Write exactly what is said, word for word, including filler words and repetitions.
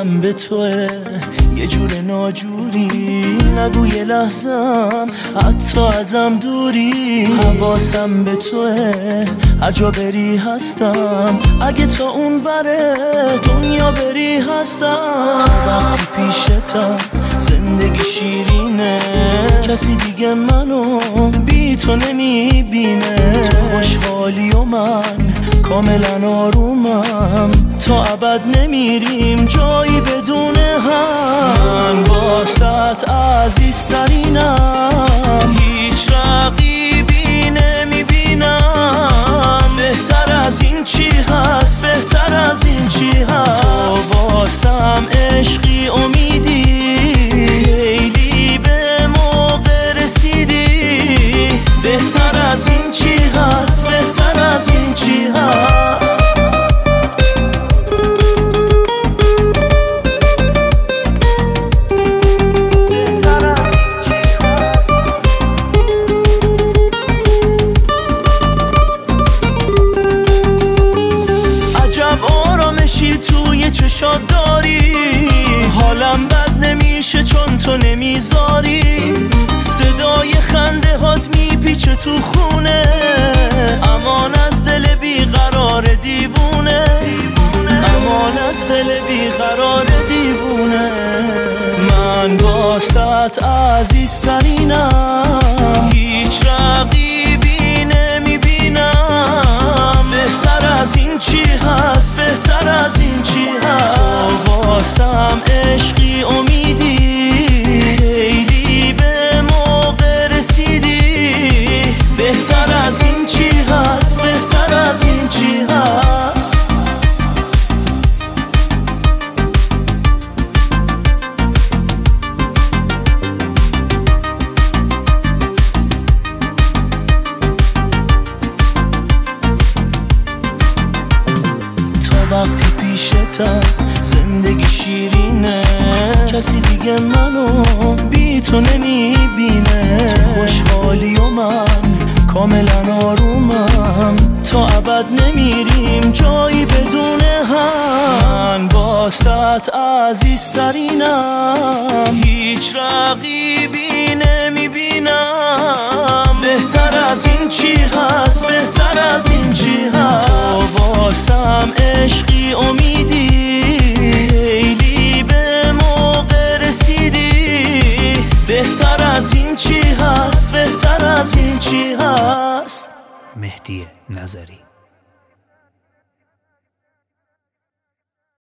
حواسم به توه، یه جور ناجوری نگو یه لحظم حتی ازم دوری. حواسم به توه، هر جا بری هستم، اگه تا اون وره دنیا بری هستم. تا وقتی پیشتم زندگی شیرینه، کسی دیگه منو بی تو نمیبینه. تو خوشحالی و من کاملا آرومم، تا ابد نمیریم جایی بدون هم. من باست عزیزترینم، هیچ رقیبی نمیبینم. بهتر از این چی هست، بهتر از این چی هست. تو واسم عشقی امیدی، خیلی به موقع رسیدی. بهتر از این چی هست، بهتر از این چی هست. توی چشات داری، حالم بد نمیشه چون تو نمیذاری. صدای خنده هات میپیچه تو خونه، امان از دل بیقرار دیوونه. امان از دل بیقرار دیوونه. من باست عزیزترینم، هیچ رقیبی نمیبینم. بهتر از این چی هست، بهتر از این چی هست. تو واسم عشقی امیدی، خیلی به موقع رسیدی. بهتر از این چی هست، بهتر از این چی هست. وقتی پیشتم زندگی شیرینه، کسی دیگه منو بی تو نمیبینه. تو خوشحالی و من کاملا آرومم، تا ابد نمیریم جایی بدون هم. من باست عزیزترینم، هیچ رقیبی نمیبینم. بهتر از این چی هست، بهتر از این چی هست. تو واسم عشقی امیدی، خیلی به موقع رسیدی. بهتر از این چی هست، بهتر از این چی هست. مهدی نظری.